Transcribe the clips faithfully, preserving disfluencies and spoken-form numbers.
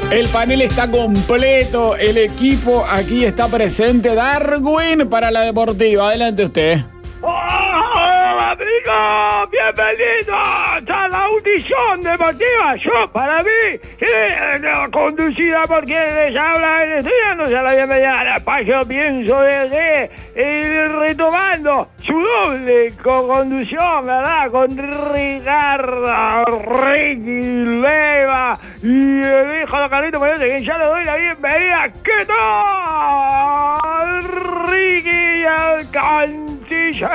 El panel está completo, el equipo aquí está presente. Darwin para la deportiva. Adelante usted. ¡Hola, amigos! ¡Bienvenidos a la audición deportiva! Yo, para mí, eh, conducida por quien les habla, estudiándose a la bienvenida al espacio, pienso desde eh, retomando su doble co-conducción, ¿verdad? Con Ricardo, Ricky Leva y el hijo de Carlito Mayote, que ya le doy la bienvenida. ¿Qué tal, Ricky, el canciller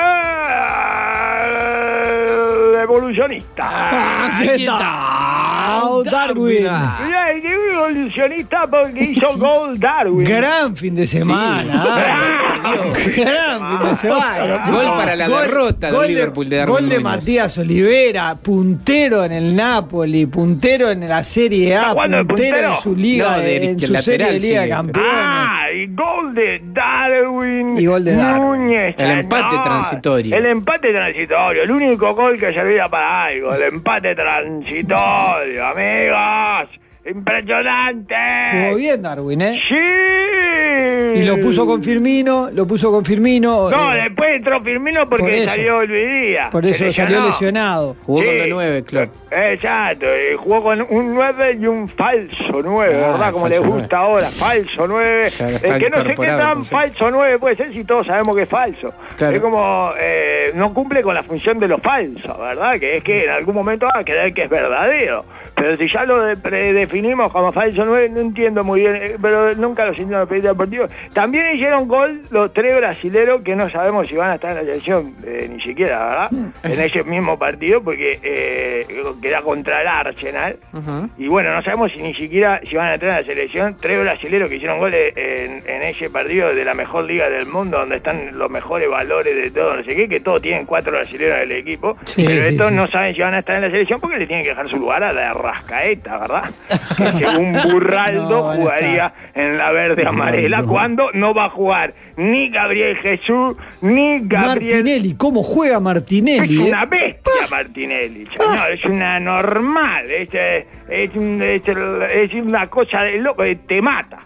evolucionista? Ah, ¿Qué tal, Darwin? Mirá, y digo evolucionista porque hizo gol Darwin. Gran fin de semana. Sí. Gran fin de semana. Gol para la gol, derrota gol de Liverpool de Darwin Gol de Núñez. Matías Olivera, puntero en el Napoli, puntero en la Serie A, puntero, puntero en su liga, no, de, en de su lateral, serie de Liga sí. de Campeones. Ah, y gol de Darwin y gol de Darwin. Núñez. El empate no, transitorio. El empate transitorio, el único gol que servía para algo, el empate transitorio, amigos. Impresionante. Jugó bien Darwin, ¿eh? Sí. Y lo puso con Firmino, lo puso con Firmino. No, eh, después entró Firmino porque por eso, salió Olvidía. Por eso salió lesionado. Jugó Sí, con la nueve, claro. Exacto, y jugó con un nueve y un falso nueve, Ah, ¿verdad? Como le falso gusta ahora, falso nueve. Claro, Eh, está que no sé qué incorporado, tan entonces. falso nueve puede ser si todos sabemos que es falso. Claro. Es como, eh, no cumple con la función de lo falso, ¿verdad? Que es que en algún momento va a creer que es verdadero. Pero si ya lo de- predefinimos como falso nueve, no entiendo muy bien, eh, pero nunca lo sintieron los periodistas deportivos. También hicieron gol los tres brasileros que no sabemos si van a estar en la selección, eh, ni siquiera, ¿verdad? En ese mismo partido, porque eh, queda contra el Arsenal. Uh-huh. Y bueno, no sabemos si ni siquiera si van a entrar en la selección. Tres brasileros que hicieron goles en, en ese partido de la mejor liga del mundo, donde están los mejores valores de todo, no sé qué, que todos tienen cuatro brasileros del equipo. Sí, pero sí, estos sí. no saben si van a estar en la selección porque le tienen que dejar su lugar a la Rascaeta, ¿verdad? Que según Burraldo No, van a jugaría en la verde amarela, no. cuando no va a jugar ni Gabriel Jesús, ni Gabriel... Martinelli, ¿cómo juega Martinelli? Es eh? una bestia Martinelli, señor, es una normal, es, eh, es, un- es el- es una cosa de loco, eh, te mata.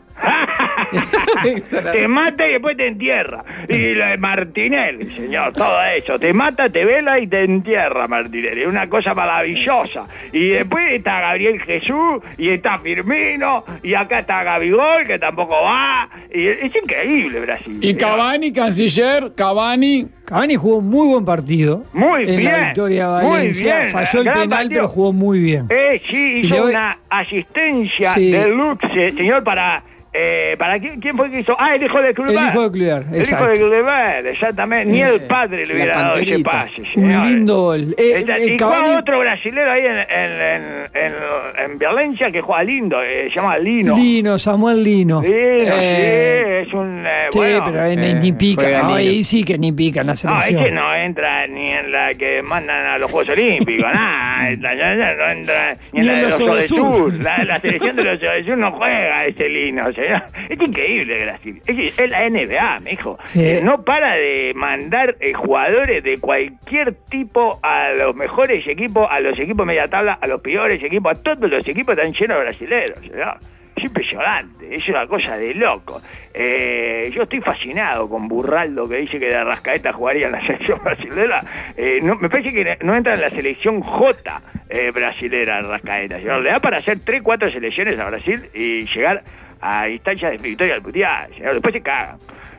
Te mata y después te entierra. Y la de Martinelli, señor, todo eso. Te mata, te vela y te entierra, Martinelli. Es una cosa maravillosa. Y después está Gabriel Jesús, y está Firmino, y acá está Gabigol, que tampoco va. Y es increíble Brasil. Y señor. Cavani, canciller, Cavani. Cavani jugó un muy buen partido. Muy en bien, la victoria de muy Valencia. bien, Falló el gran penal, partido. pero jugó muy bien. Eh, sí, Y hizo le voy- una asistencia Sí. deluxe, señor, para... Eh, ¿Para quién, quién fue que hizo? Ah, el hijo de Kluivert. El hijo de Kluivert, El exacto. hijo de Kluivert, exactamente. Ni el padre le la hubiera dado ese panterita. pase, Un señor. lindo gol. Eh, Está- eh, y Cavani- juega otro brasilero ahí en, en, en, en, en Valencia que juega lindo, eh, se llama Lino. Lino, Samuel Lino. Lino, Eh, sí, es un... Eh, sí, bueno, pero ahí ni, eh, ni pica. juega No, Lino. ahí sí que ni pica en la no, selección. ese no entra ni en la que mandan a los Juegos Olímpicos, nada, esta- ya- ya no entra ni en la de los Ojos del Sur. La, la selección de los Ojos del Sur no juega ese Lino, o sea, es increíble Brasil. Es, es la N B A, mijo. Sí. Eh, no para de mandar eh, jugadores de cualquier tipo a los mejores equipos, a los equipos media tabla, a los peores equipos, a todos los equipos están llenos de brasileros, ¿no? Es impresionante, es una cosa de loco. Eh, yo estoy fascinado con Burraldo, que dice que de Arrascaeta jugaría en la selección brasilera. Eh, no, me parece que no entra en la selección J eh, brasilera Arrascaeta. Señor. Le da para hacer tres, cuatro selecciones a Brasil y llegar a instancias de victoria al mundial. Señor. Después se cagan.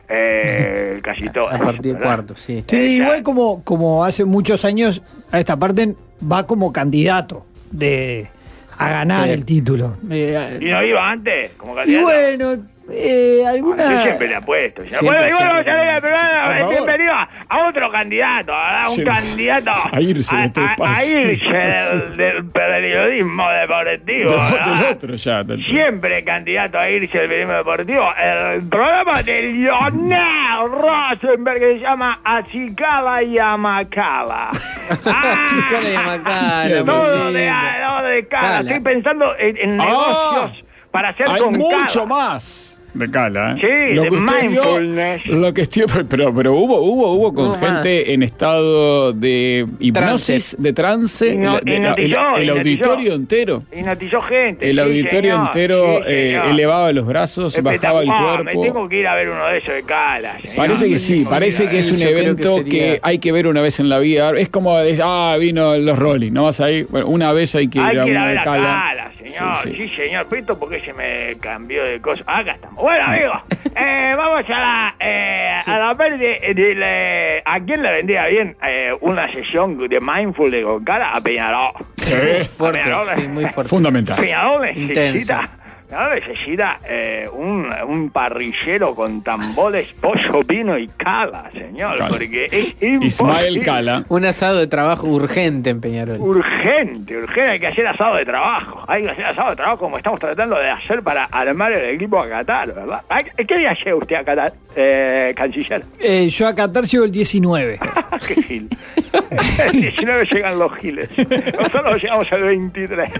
Eh, casi todas. A partir de ¿verdad? cuarto, sí. Sí, Exacto. igual como, como hace muchos años, a esta parte va como candidato de a ganar Sí. el título. Eh, ¿Y no iba antes? Como y candidato. bueno, eh, alguna... Yo siempre le apuesto. señor. Siempre, Bueno, igual vamos a siempre. ver el programa. Por favor. Bienvenido a otro candidato, ¿verdad? Un Sí. candidato A irse de a, este a- a espacio. irse del, del periodismo deportivo. Del ¿verdad? otro ya. del- Siempre candidato a irse del periodismo deportivo. El programa de Lionel Rosenberg que se llama Achicala y Amacala. Achicala y Amacala, Todo muy de, lindo. todo de cala. Cala. Estoy pensando en, en Ah. negocios para hacer Hay con mucho cala. más. De Cala, ¿eh? Sí, lo de que usted vio, mindfulness. lo que estoy, pero, pero hubo, hubo, hubo con Hubo gente más. en estado de hipnosis, Trance. de trance, Hipno- el, de- el- hipnotizó, el hipnotizó. auditorio entero. Hipnotizó gente. El sí, auditorio señor, entero sí, eh, señor. elevaba los brazos, bajaba el Espectacular. Me cuerpo. tengo que ir a ver uno de esos de Cala. señor. Parece que Me sí, tengo parece ir a que ver. es un yo creo que evento que, sería- hay que ver una vez en la vida. Es como decir, ah, vino los Rolling, ¿no vas a ir? Bueno, una vez hay que ir Hay a que ir a uno ver de a Cala. Cala, señor. Sí, Sí, sí. señor. Esto porque se me cambió de cosa. Acá estamos. Bueno, amigos, eh, vamos a la, eh, a la verde. De, la- ¿A quién le vendría bien eh, una sesión de mindfulness con Cala? A Peñarol. Sí. Fuerte, A Peñarol, sí, muy fuerte. Fundamental. Peñarol Intenso. necesita, Peñarol necesita eh, un, un parrillero con tambores, pollo, vino y Cala, señor. Cala. Porque es imposible. Ismael Cala. Un asado de trabajo urgente en Peñarol. Urgente, urgente, hay que hacer asado de trabajo. Hay que hacer asado de trabajo como estamos tratando de hacer para armar el equipo a Qatar, ¿verdad? Ay, ¿qué día llega usted a Qatar, eh, canciller? Eh, yo a Qatar llego el diecinueve. ¡Qué gil! El diecinueve llegan los giles. Nosotros llegamos al veintitrés.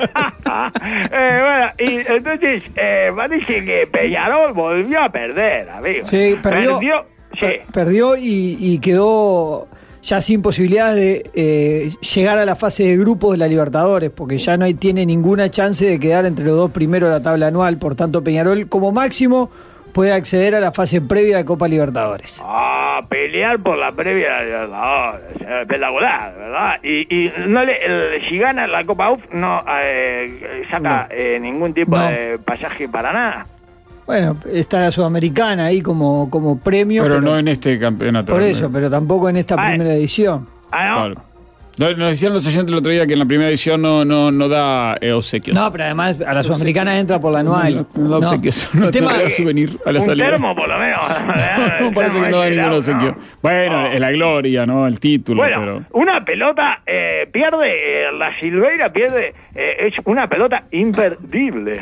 eh, bueno, y entonces eh, parece que Peñarol volvió a perder, amigo. Sí, perdió. Perdió, sí. Per- perdió y, y quedó ya sin posibilidades de eh, llegar a la fase de grupos de la Libertadores, porque ya no hay, tiene ninguna chance de quedar entre los dos primeros de la tabla anual. Por tanto, Peñarol, como máximo, puede acceder a la fase previa de Copa Libertadores. Ah, pelear por la previa de Libertadores, eh, espectacular, ¿verdad? Y, y no le, el- si gana la Copa U F no eh, saca No. eh, ningún tipo No. de pasaje para nada. Bueno, está la Sudamericana ahí como, como premio. Pero no en este campeonato. Por eso, pero tampoco en esta Ah, primera edición. Ah, ¿no? Claro. No, nos decían los oyentes el otro día que en la primera edición no, no, no da eh, obsequios. No, pero además a la Sudamericana entra por la anual. No, no da obsequios. No, El tema- no da souvenir a la Un salida. termo, por lo menos. No, parece que no da ningún obsequio. Bueno, es la gloria, ¿no? El título, Bueno, pero... una pelota eh, pierde, eh, la Silveira pierde, eh, es una pelota imperdible.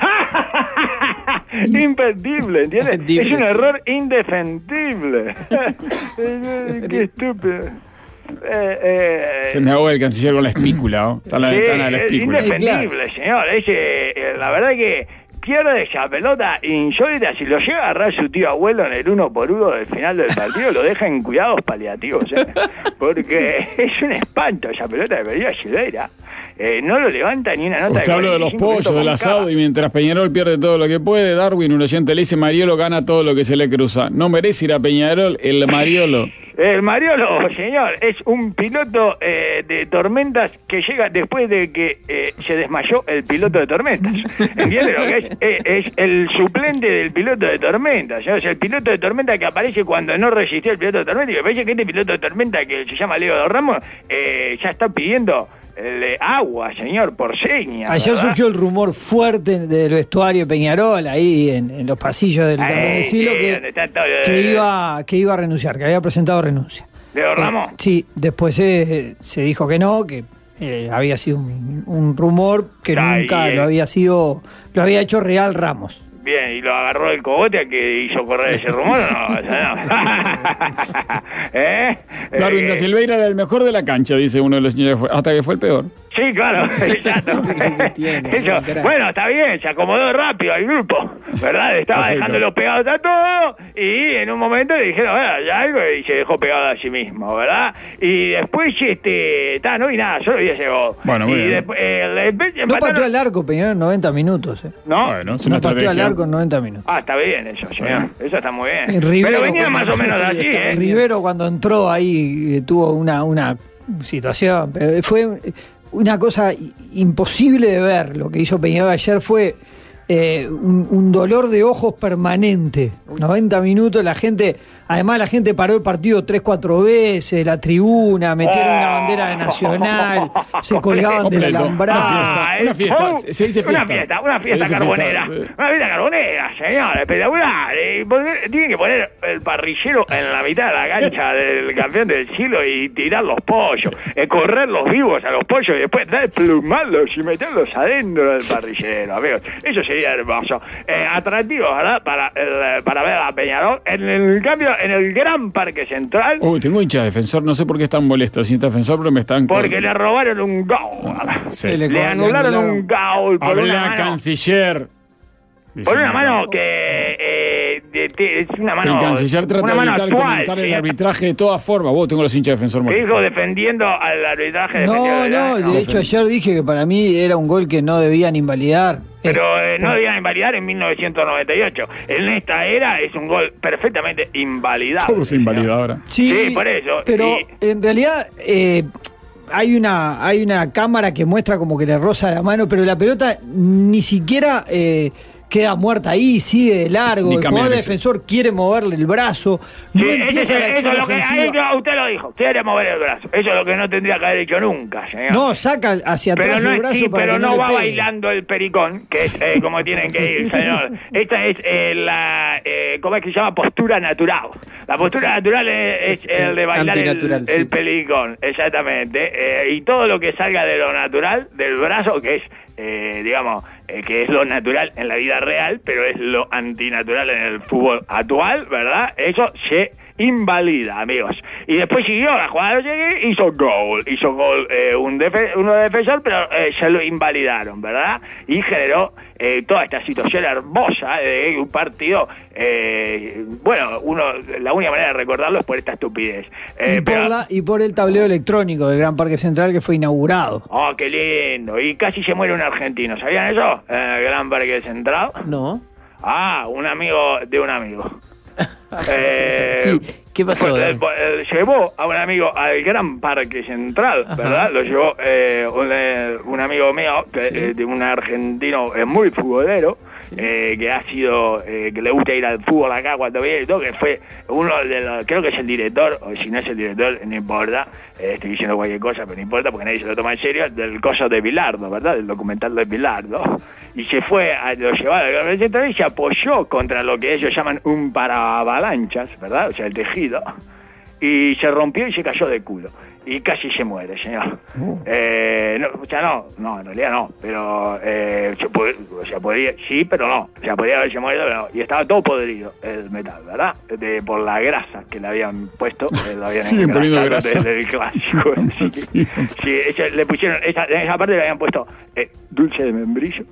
Imperdible, ¿entiendes? Imperdible, Es un sí. error indefendible. Qué estúpido. Eh, eh, Se me ahoga el canciller con la espícula, ¿no? Está en la sí, ventana de la es espícula. indefendible, señor. Es, eh, eh, la verdad que pierde esa pelota insólita. Si lo llega a agarrar su tío abuelo en el uno por uno del final del partido, lo deja en cuidados paliativos, ¿eh? Porque es un espanto esa pelota de Pereira Silveira. Eh, no lo levanta ni una nota. Usted habla de los cuarenta y cinco pollos, minutos del con asado, cava. y mientras Peñarol pierde todo lo que puede, Darwin, un oyente, le dice Mariolo gana todo lo que se le cruza. No merece ir a Peñarol el Mariolo. El Mariolo, señor, es un piloto eh, de tormentas que llega después de que eh, se desmayó el piloto de tormentas. ¿Entiende lo que es? Eh, es el suplente del piloto de tormentas. ¿No? Es el piloto de tormenta que aparece cuando no resistió el piloto de tormenta. Y me parece que este piloto de tormenta, que se llama Leo Ramos, eh, ya está pidiendo eh, agua, señor, por señas. Ayer ¿verdad? surgió el rumor fuerte del vestuario de Peñarol, ahí en, en los pasillos del Ahí, campeón del siglo, sí, que, donde está todo, que eh, iba, que iba a renunciar, que había presentado renuncia. Leo Ramos. Eh, sí, después eh, se dijo que no, que eh, había sido un, un rumor que Ay, nunca eh. lo había sido, lo había hecho real Ramos. Bien, ¿y lo agarró el cogote a que hizo correr ese rumor o no? O sea, no. ¿Eh? Darwin Eh, da Silveira era el mejor de la cancha, dice uno de los señores, que fue- hasta que fue el peor. Sí, claro, exacto. que tiene, Eso, es un crack. bueno, está bien, se acomodó rápido al grupo, ¿verdad? Estaba Perfecto. dejándolo pegados a todo y en un momento le dijeron, bueno, ya algo, y se dejó pegado a sí mismo, ¿verdad? Y después, este, está, no vi nada, solo vi ese gol. Bueno, muy y bien. después, eh, después No empataron- pateó al arco Peñarol en noventa minutos. Eh. ¿No? Bueno, es una No pateó al estrategia. arco en noventa minutos. Ah, está bien eso, señor. Eso está muy bien. Y Rivero, Pero venía cuando- más o menos así, ¿eh? Rivero cuando entró ahí eh, tuvo una, una situación, pero fue una cosa i- imposible de ver. Lo que hizo Peñarol ayer fue eh, un, un dolor de ojos permanente. noventa minutos, la gente, además la gente paró el partido tres, cuatro veces, la tribuna, metieron una bandera de Nacional, se colgaban del Completo. alambrado. Una fiesta, Ah, una eh, fiesta, oh, se- se dice Una fiesta. fiesta, una Se fiesta dice carbonera. fiesta, sí. Una fiesta carbonera, señor, espectacular. Y poner- tiene que poner el parrillero en la mitad de la cancha del campeón del siglo y tirar los pollos, eh, correr los vivos a los pollos y después desplumarlos y meterlos adentro del parrillero, amigos. Eso sería hermoso. Eh, atractivo, ¿verdad? Para, el- para ver a Peñarol. En el cambio, en el gran Parque Central, Uy, tengo hincha de defensor, no sé por qué están molestos, hincha de defensor, pero me están... porque le robaron un gol. Sí. Le- Le le anularon anularon. un gol por Hablé una a mano. canciller. Dice Por una mi- mano que de, de, es una mano. El canciller trata una de mano evitar actual, comentar el señor. arbitraje de todas formas. Vos tengo los hinchas de Defensor ¿Qué molestos. dijo defendiendo al arbitraje? No, defendiendo- no, de hecho ayer dije que para mí era un gol que no debían invalidar. Pero Eh, eh, no debían invalidar en mil novecientos noventa y ocho. En esta era es un gol perfectamente invalidable. Todo se invalida ahora. Sí, Sí, por eso. Pero Y- en realidad eh, hay una hay una cámara que muestra como que le roza la mano, pero la pelota ni siquiera eh, queda muerta ahí, sigue de largo. Ni El cambia jugador de defensor quiere moverle el brazo, no Sí, empieza ese- la eso acción es lo que ofensiva. ahí no, usted lo dijo, quiere mover el brazo. Eso es lo que no tendría que haber hecho nunca, señor. No, saca hacia pero atrás no, el es- brazo sí, para pero que no, no le va pegue. bailando el pericón, que es eh, como tienen que ir, señor. Esta es eh, la, eh, ¿cómo es que se llama? Postura natural. La postura natural es, es el de bailar el, Antinatural, el sí. pericón, exactamente. Eh, y todo lo que salga de lo natural, del brazo, que es, eh, digamos, eh, que es lo natural en la vida real, pero es lo antinatural en el fútbol actual, ¿verdad? Eso se invalida, amigos. Y después siguió la jugada, llegué, hizo gol, hizo gol eh, un defe uno de defensor, pero eh, se lo invalidaron, ¿verdad? Y generó eh, toda esta situación hermosa de un partido, eh, bueno, uno la única manera de recordarlo es por esta estupidez. Eh, y, por pero- la- y por el tablero electrónico del Gran Parque Central que fue inaugurado. Oh, qué lindo. Y casi se muere un argentino, ¿sabían eso? En el Gran Parque Central. No. Ah, un amigo de un amigo. Eh, Sí, ¿qué pasó? Pues, eh, eh, llevó a un amigo al Gran Parque Central, Ajá. ¿verdad? Lo llevó eh, un, eh, un amigo mío, que, Sí. eh, de un argentino eh, muy futbolero, Sí. eh, que ha sido, eh, que le gusta ir al fútbol acá cuando viene y todo, que fue uno de los, creo que es el director, o si no es el director, no importa, eh, estoy diciendo cualquier cosa, pero no importa porque nadie se lo toma en serio, del coso de Bilardo, ¿verdad? Del documental de Bilardo. Y se fue, a, lo llevó al Gran Parque Central y se apoyó contra lo que ellos llaman un paraavalanchas, ¿verdad? O sea, el tejido. Y se rompió y se cayó de culo. Y casi se muere, señor. Eh, no, o sea, no, no, en realidad no. Pero, eh, se puede- o sea, podría, sí, pero no. O sea, podría haberse muerto, pero no. Y estaba todo podrido el metal, ¿verdad? De, por la grasa que le habían puesto. eh, lo habían Siguen poniendo engrasado grasa. desde el clásico. Sí, Sí. sí, ella- le pusieron, esa, en esa parte le habían puesto eh, dulce de membrillo.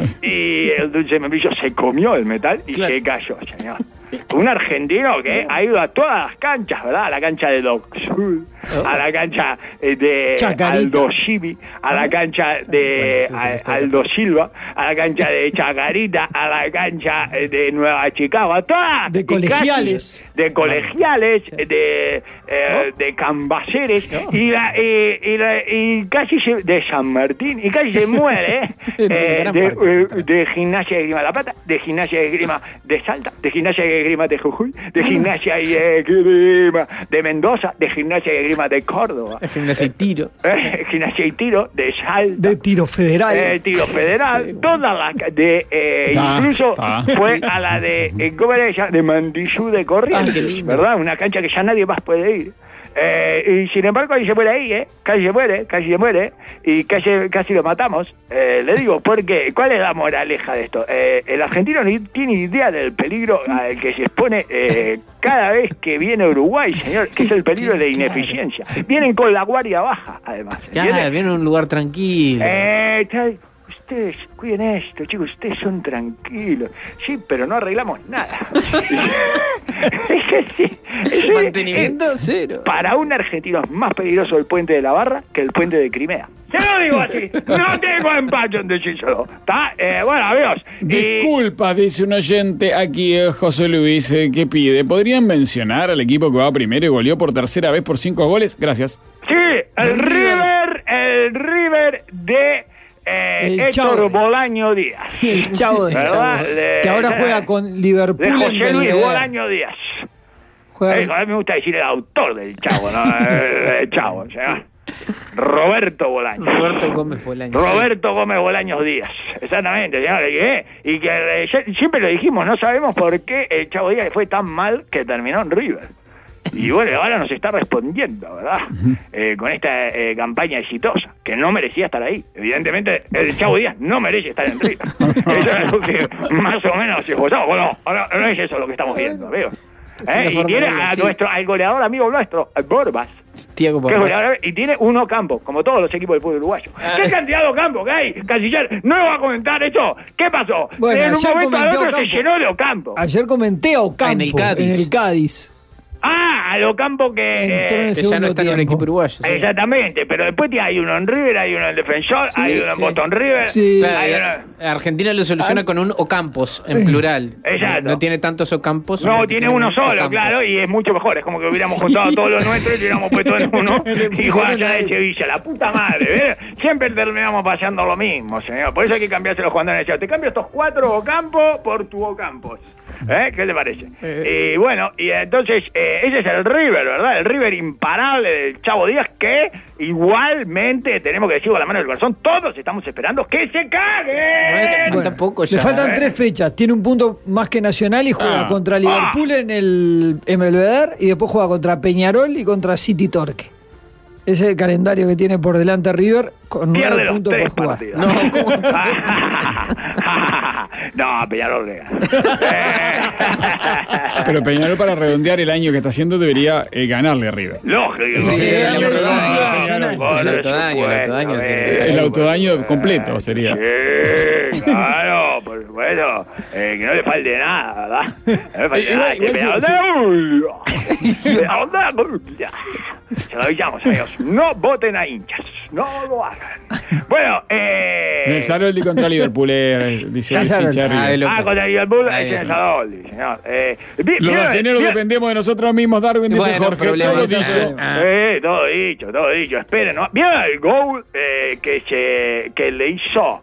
Y el dulce de membrillo se comió el metal y Claro. se cayó, señor. Un argentino que ha ido a todas las canchas, ¿verdad? A la cancha de Doxul, a la cancha eh, de Chacarita. Aldo Civi, a la cancha de Bueno, sí, sí, a- está Aldo Silva, a la cancha de Chacarita, a la cancha eh, de Nueva Chicago, a todas. De y colegiales. casi De colegiales, de, eh, de cambaceres, y, la, eh, y, la- y casi se, de San Martín, y casi se muere, ¿eh? En el Eh, Gran de, Parque eh, Central. de Gimnasia de Grima de La Plata, de Gimnasia de Grima de Salta, de Gimnasia de Grima de Jujuy, de Gimnasia y de Grima de Mendoza, de Gimnasia y Grima de Córdoba, Es gimnasia y tiro. eh, Gimnasia y Tiro de Salta, De tiro federal. eh, Tiro Federal, todas las de, eh, Ta, incluso ta. fue a la de, eh, ¿cómo era ella? De Mandillú de Ay, qué Corrientes, lindo. ¿verdad? Una cancha que ya nadie más puede ir. Eh, y sin embargo ahí se muere ahí, ¿eh? Casi se muere, casi se muere, y casi, casi lo matamos. Eh, le digo, ¿por qué? ¿Cuál es la moraleja de esto? Eh, el argentino ni tiene idea del peligro al que se expone eh, cada vez que viene a Uruguay, señor, que es el peligro de la ineficiencia. Vienen con la guardia baja, además. Ya, ¿entiende? viene a un lugar tranquilo. Eh, está- ustedes cuiden esto, chicos, ustedes son tranquilos. Sí, pero no arreglamos nada. Es que sí, es- Mantenimiento es- cero. Para un argentino es más peligroso el puente de la Barra que el puente de Crimea. Se lo digo así, no tengo empacho en decírselo. ¿Está? Eh, bueno, amigos. y- Disculpa, dice un oyente aquí, eh, José Luis, eh, que pide. ¿Podrían mencionar al equipo que va primero y goleó por tercera vez por cinco goles? Gracias. Sí, el River, el River de eh, El Héctor Chavo. Bolaño Díaz. El Chavo de ¿Verdad? De- que ahora de- juega con De Liverpool en José Luis Belvedere. Bolaño Díaz. Juega- Eh, a mí me gusta decir el autor del Chavo, ¿no? El, el Chavo, o sea, Roberto Bolaño. Roberto Gómez Bolaños. Roberto Gómez Bolaños Díaz, exactamente, señor, ¿eh? Y que eh, ya- siempre lo dijimos, no sabemos por qué el Chavo Díaz fue tan mal que terminó en River. Y bueno, ahora nos está respondiendo, ¿verdad? Eh, con esta eh, campaña exitosa, que no merecía estar ahí. Evidentemente, el Chavo Díaz no merece estar en River. Eso es lo que más o menos se esforzó. Bueno, no, no es eso lo que estamos viendo, amigos. Es una ¿Eh? Y forma tiene de- a sí. nuestro, al goleador amigo nuestro, Borbas, Tiago Que es Pampas. goleador, y tiene uno campo, como todos los equipos del fútbol uruguayo. Ah, ¿Qué eh. cantidad de Ocampo que hay, Canciller? ¿No va a comentar eso? ¿Qué pasó? Bueno, en un ayer momento al comenté otro se Ocampo. llenó de Ocampo. Ayer comenté a Ocampo Ah, en el Cádiz. en el Cádiz. Ah, a Ocampo que... Entró en eh, el Que ya no segundo está en un tiempo. equipo uruguayo. sí. Exactamente, pero después hay uno en River, hay uno en el Defensor, Sí, hay uno en sí. Boston River, Sí. Claro, hay y uno... a- Argentina lo soluciona con un Ocampos, en plural. Exacto. No, no tiene tantos Ocampos. No, sino que tiene uno un solo, Ocampos. claro, y es mucho mejor. Es como que hubiéramos juntado todo lo nuestro y hubiéramos puesto en uno Le y pusieron jugar allá a de ese. Sevilla. La puta madre, ¿ves? Siempre terminamos pasando lo mismo, señor. Por eso hay que cambiarse los jugadores. Te cambio estos cuatro Ocampos por tu Ocampos. ¿Eh? ¿Qué le parece? Eh. Y bueno, y entonces, eh, ese es el River, ¿verdad? El River imparable del Chavo Díaz, que igualmente, tenemos que decir con la mano del corazón, todos estamos esperando que se Bueno, cague. falta poco ya. Le faltan ¿eh? tres fechas. Tiene un punto más que Nacional y juega Ah. contra Liverpool en el M L B R y después juega contra Peñarol y contra City Torque. Ese es el calendario que tiene por delante River con Pierde nueve los puntos tres por jugar. partidos. No, ¿cómo? No, Peñarol le gana. Pero Peñarol, para redondear el año que está haciendo, debería eh, ganarle a River. Lógico. Sí, el dale, autodaño. dale, Por El autodaño, el autodaño supuesto, tiene que eh. estar El ahí. autodaño completo sería. Sí, claro, por supuesto. Eh, que no le falte nada, ¿verdad? No le falte Igual- nada. igual Peñarol si- de- Peñarol de- Se lo avisamos, amigos. No voten a hinchas. No lo hagan. Bueno, eh... En el Saroldi contra Liverpool, eh, dice el Saroldi. hincha de Ah, River. de lo- Ah, contra Liverpool, Ahí ese es es. el Saroldi, señor. Eh, vi- Los ¿vieron- brasileños vieron- dependemos de nosotros mismos, Darwin, dice Bueno, Jorge. problema Todo está. dicho. Ah. Eh, todo dicho, todo dicho. Esperen, ¿no? ¿Vieron el gol eh, que, se, que le hizo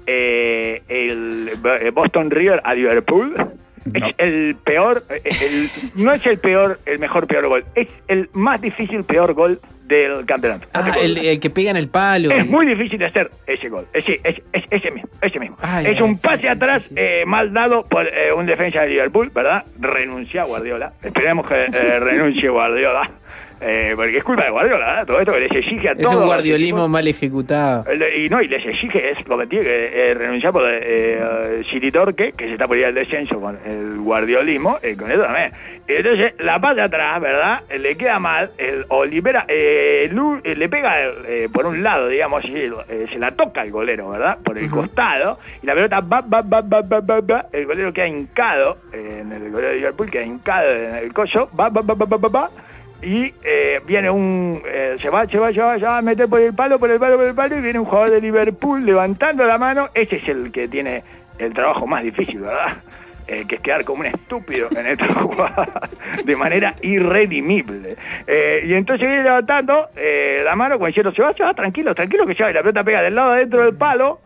eh, el eh, Boston River a Liverpool? No. Es el peor, eh, el, no es el peor, el mejor peor gol, es el más difícil peor gol del campeonato. No te Ah, puedo el, decir. el que pega en el palo. Es muy difícil de hacer ese gol. Es, sí, es, es- ese mismo, ese mismo. Ay, es ay, un sí, pase sí, atrás sí, sí. eh, mal dado por eh, un defensa de Liverpool, ¿verdad? Renuncia a Guardiola. Esperemos que eh, renuncie Guardiola. Eh, porque es culpa de Guardiola, ¿verdad? Todo esto que les exige a Es todos un los guardiolismo equipos. mal ejecutado. El- Y no, y les exige, es lo que tiene que eh, renunciar por eh, eh, City Torque, que se está por ir al descenso con el guardiolismo, y con eso también. Entonces, la pasa atrás, ¿verdad? Le queda mal, el Olivera eh, Lu- eh, le pega eh, por un lado, digamos, así, eh, se la toca el golero, ¿verdad? Por el costado, y la pelota va, va, va, va, va, va, va, el golero queda hincado, eh, en el golero de Liverpool queda hincado en el coso, va, va, va, va, va, va, va, y eh, viene un eh, se va, se va, se va, se va a meter por el palo, por el palo, por el palo, y viene un jugador de Liverpool levantando la mano. Ese es el que tiene el trabajo más difícil, ¿verdad? Eh, que es quedar como un estúpido en esta jugada de manera irredimible. Eh, y entonces viene levantando eh, la mano como diciendo, se va, se va, tranquilo, tranquilo que se va, y la pelota pega del lado adentro del palo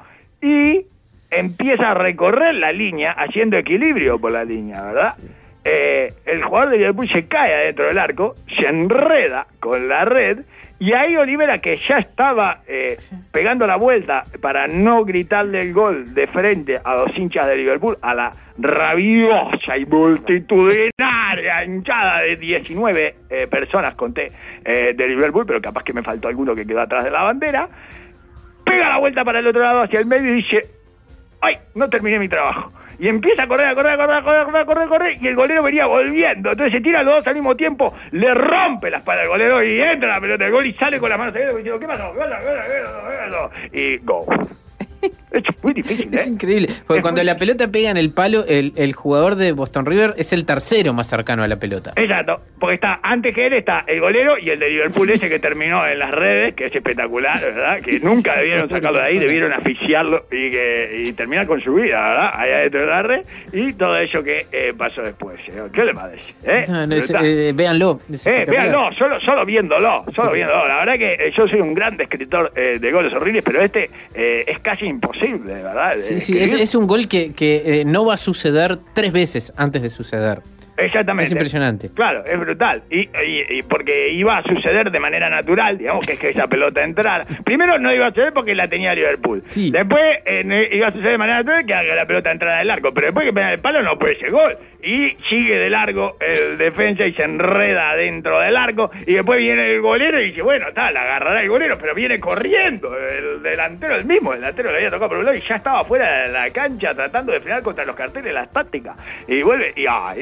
y empieza a recorrer la línea, haciendo equilibrio por la línea, ¿verdad? Eh, el jugador de Liverpool se cae adentro del arco, se enreda con la red, y ahí Olivera, que ya estaba eh, pegando la vuelta para no gritarle el gol de frente a los hinchas de Liverpool, a la rabiosa y multitudinaria hinchada de diecinueve eh, personas, conté, eh, de Liverpool, pero capaz que me faltó alguno que quedó atrás de la bandera, pega la vuelta para el otro lado hacia el medio y dice, ¡ay, no terminé mi trabajo! Y empieza a correr, a correr, a correr, a correr, a correr, a correr, a correr, y el golero venía volviendo. Entonces se tira los dos al mismo tiempo, le rompe la espalda al golero y entra la pelota del gol y sale con las manos saliendo diciendo, ¿qué pasó? ¿Qué pasó? ¿Qué pasó? ¿Qué pasó? ¿Qué pasó? Y go. Es muy difícil, Es ¿eh? increíble. Porque Es cuando muy- la pelota pega en el palo, el, el jugador de Boston River es el tercero más cercano a la pelota. Exacto, porque está, antes que él está el golero y el de Liverpool ese que terminó en las redes, que es espectacular, ¿verdad? Que nunca debieron sacarlo de ahí, debieron asfixiarlo y que y terminar con su vida, ¿verdad? Allá dentro de la red, y todo eso que eh, pasó después, señor. ¿Qué le parece? ¿Eh? No, no, es- Está- eh, véanlo. es Eh, espectacular. véanlo, solo, solo viéndolo, solo viéndolo. La verdad que eh, yo soy un gran escritor eh, de goles horribles, pero este eh, es casi imposible, ¿verdad? De Sí, sí, es, escribir. es un gol que, que eh, no va a suceder tres veces antes de suceder. Exactamente. Es impresionante. Claro, es brutal. Y, y- y porque iba a suceder de manera natural, digamos, que es que esa pelota entrara. Primero no iba a suceder porque la tenía Liverpool. Sí. Después eh, no iba a suceder de manera natural que haga la pelota entrara del largo. Pero después que pega el palo no puede ser gol. Y sigue de largo el defensa y se enreda dentro del arco. Y después viene el golero y dice, bueno, está, la agarrará el golero, pero viene corriendo. El delantero, el mismo, el delantero le había tocado por un lado y ya estaba fuera de la cancha tratando de frenar contra los carteles las tácticas. Y vuelve y, ah, ese es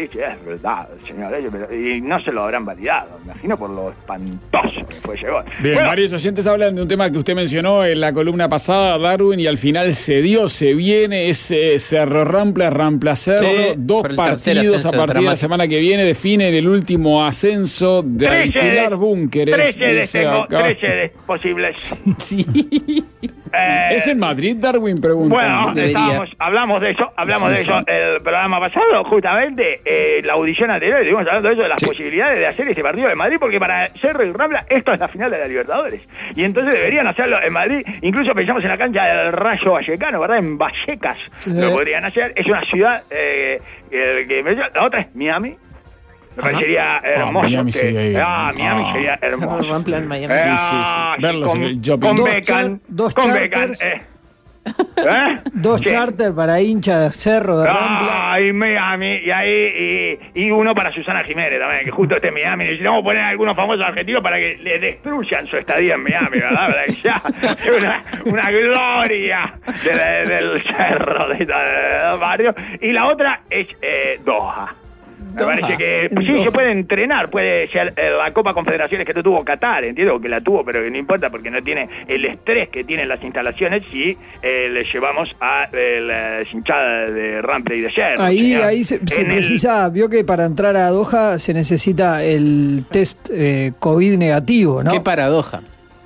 verdad, señores, pero, y no se lo habrán validado, me imagino por lo espantoso que fue llegó. Bien, Bueno, varios oyentes hablan de un tema que usted mencionó en la columna pasada, Darwin, y al final se dio, se viene ese Cerro Rampla, Rampla Cerro, Sí, dos por el tercer partidos ascenso a partir de la dramático. semana que viene definen el último ascenso de tres alquilar sedes, búnkeres. tres sedes dice tengo, acá. tres sedes posibles. Sí. Eh, ¿Es en Madrid, Darwin? Pregunta. Bueno, Debería. estábamos, hablamos de eso, hablamos Sí, de eso sí. el programa pasado, justamente, eh, la audición anterior, estuvimos hablando de eso, de las Sí. posibilidades de hacer este partido de Madrid, porque para Cerro y Rambla esto es la final de la Libertadores. Y entonces deberían hacerlo en Madrid, incluso pensamos en la cancha del Rayo Vallecano, ¿verdad? En Vallecas Sí. lo podrían hacer, es una ciudad, eh, que, que- la otra es Miami. Me Ajá. parecería hermoso. Miami que- sería bien. ah, Miami Ah. sería hermoso. Cerro Rampla en Miami. Eh, Sí, sí, sí. ah, Verlos con, en el shopping. con Dos Beckham, char- dos con charters. Beckham, eh. ¿Eh? Dos Sí. charters para hinchas de Cerro de Rampla. Ah, y Miami, y ahí, y, y uno para Susana Jiménez también, que justo esté en Miami. Necesitamos poner a algunos famosos argentinos para que le destruyan su estadía en Miami, ¿verdad? Para que sea una, una gloria de la- del cerro, de, del barrio. Y la otra es eh, Doha. Me Doha, parece que en sí, Doha. se puede entrenar, puede ser eh, la Copa Confederaciones que no tuvo Qatar, entiendo que la tuvo, pero que no importa porque no tiene el estrés que tienen las instalaciones si eh, le llevamos a eh, la hinchada de Rampla y de Cerro. Ahí, señor. ahí se, se En el- precisa, vio que para entrar a Doha se necesita el test eh, COVID negativo, ¿no? Qué paradoja.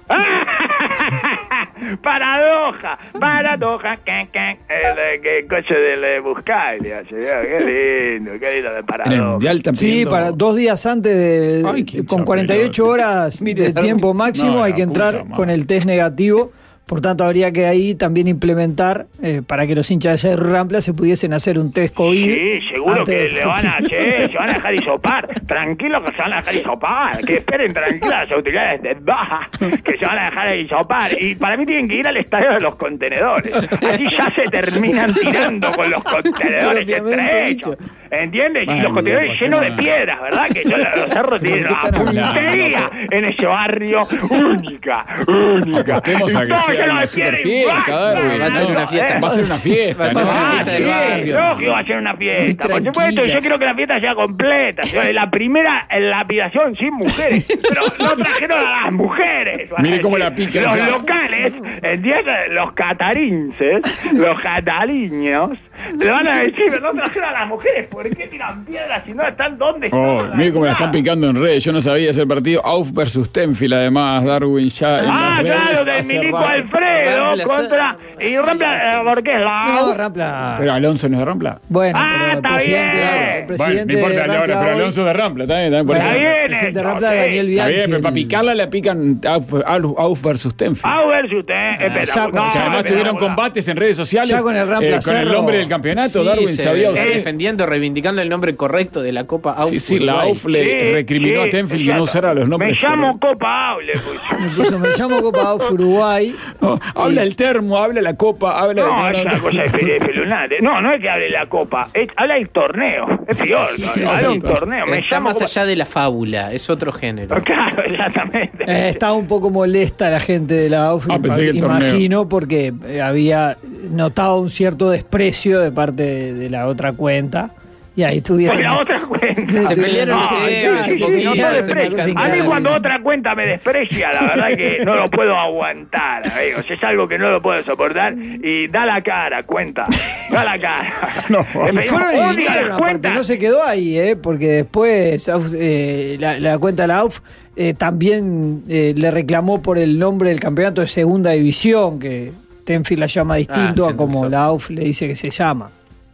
Paradoja, paradoja, can, can, el, eh, el coche del eh, Buscaglia, señor, qué lindo, qué lindo de En el paradoja. Mundial están Sí, pidiendo- para dos días antes de, Ay, qué con cuarenta y ocho chapelote. horas Mire, de Darwin. tiempo máximo No, hay la que entrar puta madre. con el test negativo. Por tanto, habría que ahí también implementar eh, para que los hinchas de Cerro Rampla se pudiesen hacer un test COVID. Sí, seguro antes que del le van a partido. che, se van a dejar hisopar. Tranquilo que se van a dejar hisopar. Que esperen tranquilas las autoridades de Baja, que se van a dejar hisopar. Y para mí tienen que ir al estadio de los contenedores. Así ya se terminan tirando con los contenedores Propiamente entre ellos. dicho. ¿Entiendes? Y Bueno, los contenedores loco, llenos qué de mal. piedras, ¿verdad? Que yo, los cerros tienen ¿De qué una están hablando, puntería loco? en ese barrio única, única. Apostemos a Y que todo sea lleno una de super piedra y fiesta, ¡bam! Darwin. Va a ser ¿no? una fiesta. Va a ser una fiesta. Va a ser ¿no? una Ah, fiesta del sí, barrio. lógico, va a ser una fiesta. Por Tranquila. supuesto, yo quiero que la fiesta sea completa. señores. La primera lapidación sin mujeres. Pero no trajeron a las mujeres. van a Mire cómo decir. la pican Los ya. locales, ¿entiendes? Los catarinces, los catariños, le van a decir, no trajeron a las mujeres. ¿Por qué tiran piedras si no están donde están? Oh, mire cómo la están picando en redes. Yo no sabía ese partido. Auf versus Tenfield, además, Darwin ya en Ah, las redes claro, del hace Milico rato. Alfredo Rampla, contra... Y Rampla, eh, ¿por qué es la... No, Rampla. Pero Alonso no es de Rampla. Bueno, Ah, pero el está presidente, bien. el Bueno, presidente no importa, de ahora, Rampla pero hoy- Alonso es de Rampla, también, también por Bueno, eso. Está bien, el presidente de eso, Rampla, sí. Daniel Está Bianchi. bien, pero para el- picarla le pican Auf, Auf- Auf versus Tenfield. A ver si usted... ya con- espectacular. Que además tuvieron espectacular. combates en redes sociales Ya con el Rampla con el Cerro. nombre del campeonato. Sí, Darwin, se ¿sabía está usted? defendiendo, reivindicando el nombre correcto de la Copa Auf Sí, sí, la Uruguay. Auf le Sí, recriminó sí, a Tenfield que no exacto. usara los nombres. Me llamo correctos. Copa Aule, pues. Me puso, me llamo Copa Auf Uruguay. No, habla el termo, habla la copa, habla No, de... es una cosa espeluznante. No, no es que hable la Copa, es, habla el torneo. Es peor, Sí, ¿no? sí, habla sí. un torneo. Me Está llamo más Copa- allá de la fábula, es otro género. Claro, exactamente. Eh, estaba un poco molesta la gente de la A U F, Ah, pensé que el torneo. imagino, porque eh, había notado un cierto desprecio de parte de, de la otra cuenta. Y ahí estuvieron. Porque la otra cuenta. Se pelearon No, ese sí, día, sí, ese sí, poquito, no se se desprecia. me A mí cruza cuando cara. otra cuenta me desprecia, la verdad que no lo puedo aguantar, amigos. Es algo que no lo puedo soportar. Y da la cara, cuenta. Da la cara. No, Le Y pedimos fueron y odio a vinieron, las aparte, cuentas. no se quedó ahí, ¿eh? Porque después AUF, eh, la, la cuenta de la A U F eh, también eh, le reclamó por el nombre del campeonato de segunda división, que Tenfield la llama distinto Ah, se a como cruzó. la A U F le dice que se llama.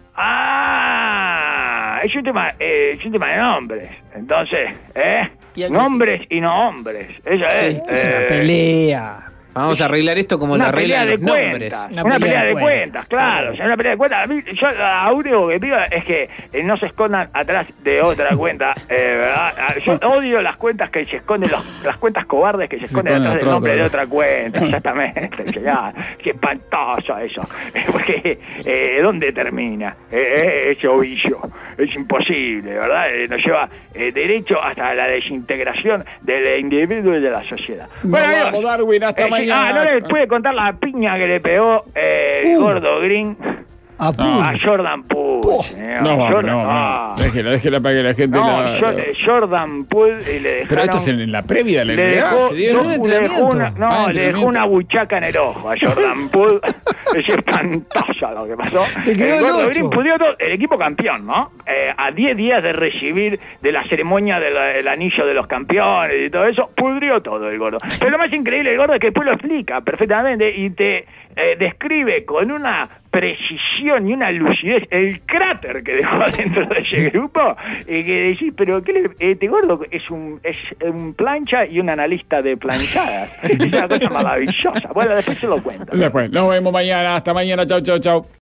Ah, es un tema, eh, es un tema de nombres. Entonces, ¿eh? Y algo Nombres y no hombres. Eso es. Sí, Es una eh, pelea. Vamos a arreglar esto como lo una pelea arreglan de los cuentas, nombres. una, Una pelea, de cuentas, cuentas, claro, o sea, una pelea de cuentas. A mí, yo lo único que pido es que eh, no se escondan atrás de otra cuenta, eh, ¿verdad? Ah, Yo odio las cuentas que se esconden, los- las cuentas cobardes que se esconden esconden atrás del atrás, nombre de claro. otra cuenta, exactamente. Ya, qué espantoso eso, porque eh, ¿dónde termina? Eh, eh, ese ovillo, es imposible, ¿verdad? Eh, nos lleva eh, derecho hasta la desintegración del individuo y de la sociedad. Nos amigos, vamos, Darwin, hasta eh, sí, mañana. Ah, no le puede contar la piña que le pegó eh, el Uh. gordo Green A Poole. A Jordan Poole. Oh. señor. No, vamos, Jordan, no, ah. no. Déjela, déjela para que la gente No, la... Jo- eh, Jordan Poole y le dejaron... Pero esto es en la previa de la le N B A, dejó, se dieron no, un le dejó entrenamiento. una, no, Ah, le dejó una buchaca en el ojo a Jordan Poole. Es espantoso lo que pasó. Te quedó el el Gordo ocho. Green pudrió todo, el equipo campeón, ¿no? Eh, a diez días de recibir de la ceremonia del el anillo de los campeones y todo eso, pudrió todo el Gordo. Pero lo más increíble del Gordo es que después lo explica perfectamente y te eh, describe con una precisión y una lucidez el cráter que dejó dentro de ese grupo y que decís, pero ¿qué le, este Gordo es un es un plancha y un analista de planchadas. Es una cosa maravillosa. Bueno, después se lo cuento. Después, nos vemos mañana. Hasta mañana. Chau, chau, chau.